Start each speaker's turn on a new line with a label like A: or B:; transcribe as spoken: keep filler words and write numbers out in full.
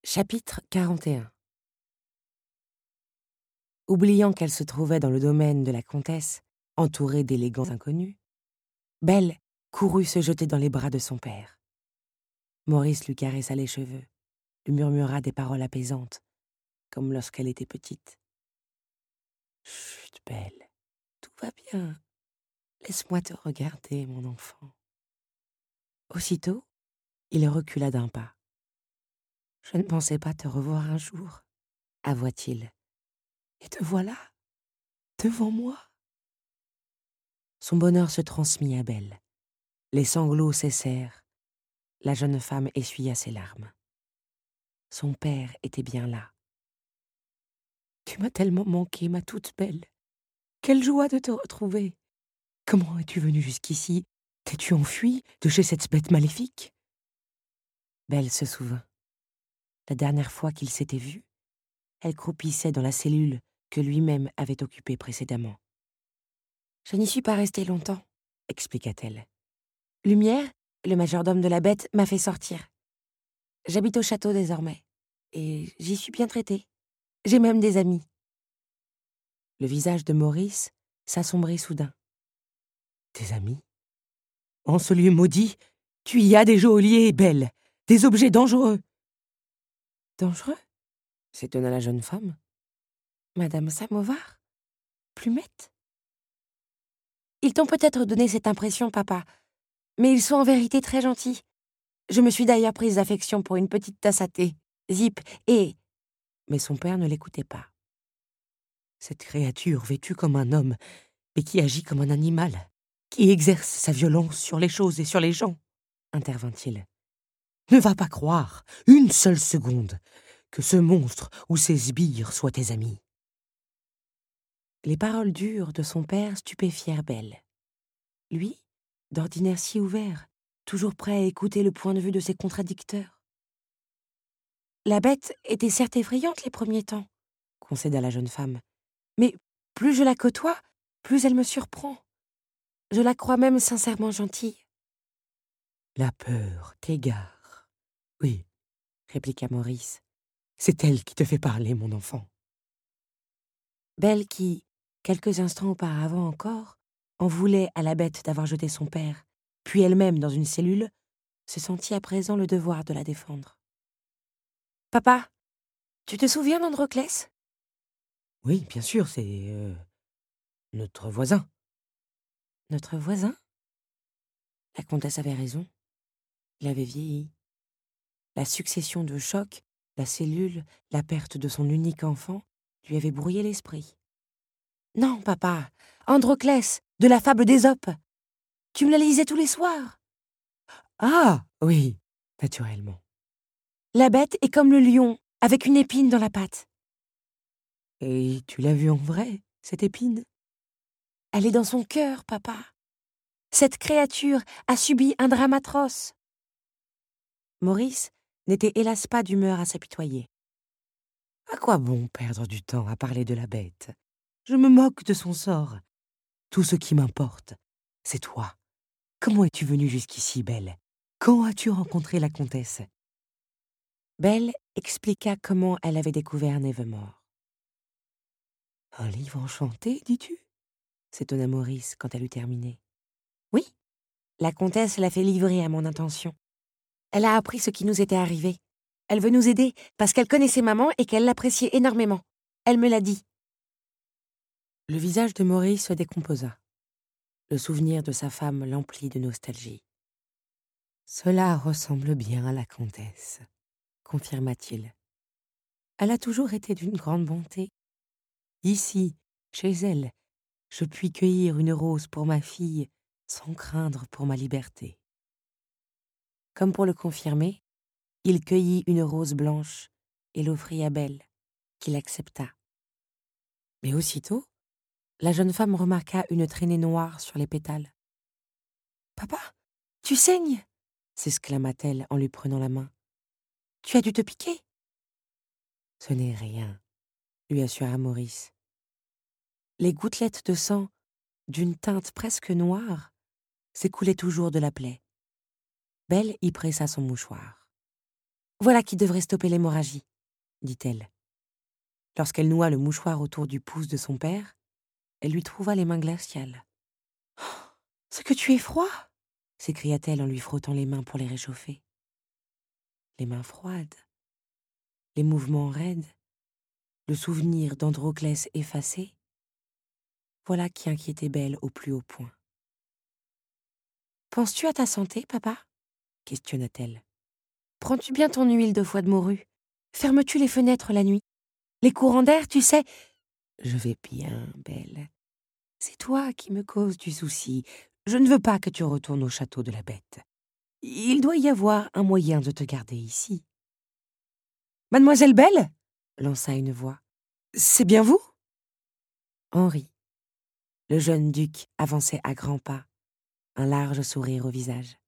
A: Chapitre quarante et un. Oubliant qu'elle se trouvait dans le domaine de la comtesse, entourée d'élégants inconnus, Belle courut se jeter dans les bras de son père. Maurice lui caressa les cheveux, lui murmura des paroles apaisantes, comme lorsqu'elle était petite. « Chut, Belle, tout va bien. Laisse-moi te regarder, mon enfant. » Aussitôt, il recula d'un pas. « Je ne pensais pas te revoir un jour, » avoua-t-il. « Et te voilà, devant moi. » Son bonheur se transmit à Belle. Les sanglots cessèrent. La jeune femme essuya ses larmes. Son père était bien là. « Tu m'as tellement manqué, ma toute belle. Quelle joie de te retrouver. Comment es-tu venue jusqu'ici? T'es-tu enfuie de chez cette bête maléfique ?» Belle se souvint. La dernière fois qu'ils s'étaient vus, elle croupissait dans la cellule que lui-même avait occupée précédemment. « Je n'y suis pas restée longtemps, » expliqua-t-elle. « Lumière, le majordome de la bête, m'a fait sortir. J'habite au château désormais, et j'y suis bien traitée. J'ai même des amis. » Le visage de Maurice s'assombrit soudain. « Des amis? En ce lieu maudit, tu y as des geôliers, Belle, des objets dangereux. » « Dangereux ?» s'étonna la jeune femme. « Madame Samovar? Plumette? » « Ils t'ont peut-être donné cette impression, papa, mais ils sont en vérité très gentils. Je me suis d'ailleurs prise d'affection pour une petite tasse à thé, Zip, et... » Mais son père ne l'écoutait pas. « Cette créature vêtue comme un homme, mais qui agit comme un animal, qui exerce sa violence sur les choses et sur les gens, » intervint-il. « Ne va pas croire, une seule seconde, que ce monstre ou ces sbires soient tes amis. » Les paroles dures de son père stupéfièrent Belle. Lui, d'ordinaire si ouvert, toujours prêt à écouter le point de vue de ses contradicteurs. « La bête était certes effrayante les premiers temps, » concéda la jeune femme, « mais plus je la côtoie, plus elle me surprend. Je la crois même sincèrement gentille. » « La peur t'égare. Oui, » répliqua Maurice. « C'est elle qui te fait parler, mon enfant. » Belle qui, quelques instants auparavant encore, en voulait à la bête d'avoir jeté son père, puis elle-même dans une cellule, se sentit à présent le devoir de la défendre. « Papa, tu te souviens d'Androclès ?»« Oui, bien sûr, c'est... Euh, notre voisin. »« Notre voisin ?» La comtesse avait raison. Il avait vieilli. La succession de chocs, la cellule, la perte de son unique enfant, lui avait brouillé l'esprit. « Non, papa, Androclès, de la fable d'Ésope. Tu me la lisais tous les soirs. »« Ah, oui, naturellement. »« La bête est comme le lion, avec une épine dans la patte. »« Et tu l'as vue en vrai, cette épine ? » ?»« Elle est dans son cœur, papa. Cette créature a subi un drame atroce. » Maurice n'était hélas pas d'humeur à s'apitoyer. « À quoi bon perdre du temps à parler de la bête ? Je me moque de son sort. Tout ce qui m'importe, c'est toi. Comment es-tu venue jusqu'ici, Belle ? Quand as-tu rencontré la comtesse ?» Belle expliqua comment elle avait découvert Nevermore. « Un livre enchanté, dis-tu » s'étonna Maurice quand elle eut terminé. « Oui, la comtesse l'a fait livrer à mon intention. Elle a appris ce qui nous était arrivé. Elle veut nous aider parce qu'elle connaissait maman et qu'elle l'appréciait énormément. Elle me l'a dit. » Le visage de Maurice se décomposa. Le souvenir de sa femme l'emplit de nostalgie. « Cela ressemble bien à la comtesse, » confirma-t-il. « Elle a toujours été d'une grande bonté. Ici, chez elle, je puis cueillir une rose pour ma fille sans craindre pour ma liberté. » Comme pour le confirmer, il cueillit une rose blanche et l'offrit à Belle, qui l'accepta. Mais aussitôt, la jeune femme remarqua une traînée noire sur les pétales. « Papa, tu saignes !» s'exclama-t-elle en lui prenant la main. « Tu as dû te piquer ?» ?»« Ce n'est rien, » lui assura Maurice. Les gouttelettes de sang, d'une teinte presque noire, s'écoulaient toujours de la plaie. Belle y pressa son mouchoir. Voilà qui devrait stopper l'hémorragie, dit-elle. Lorsqu'elle noua le mouchoir autour du pouce de son père, elle lui trouva les mains glaciales. « Oh, c'est que tu es froid !» s'écria-t-elle en lui frottant les mains pour les réchauffer. Les mains froides, les mouvements raides, le souvenir d'Androclès effacé, voilà qui inquiétait Belle au plus haut point. « Penses-tu à ta santé, papa ?» questionna-t-elle. « Prends-tu bien ton huile de foie de morue? Fermes-tu les fenêtres la nuit? Les courants d'air, tu sais… » « Je vais bien, Belle. C'est toi qui me causes du souci. Je ne veux pas que tu retournes au château de la Bête. Il doit y avoir un moyen de te garder ici. »« Mademoiselle Belle ?» lança une voix. « C'est bien vous ?» Henri, le jeune duc, avançait à grands pas, un large sourire au visage.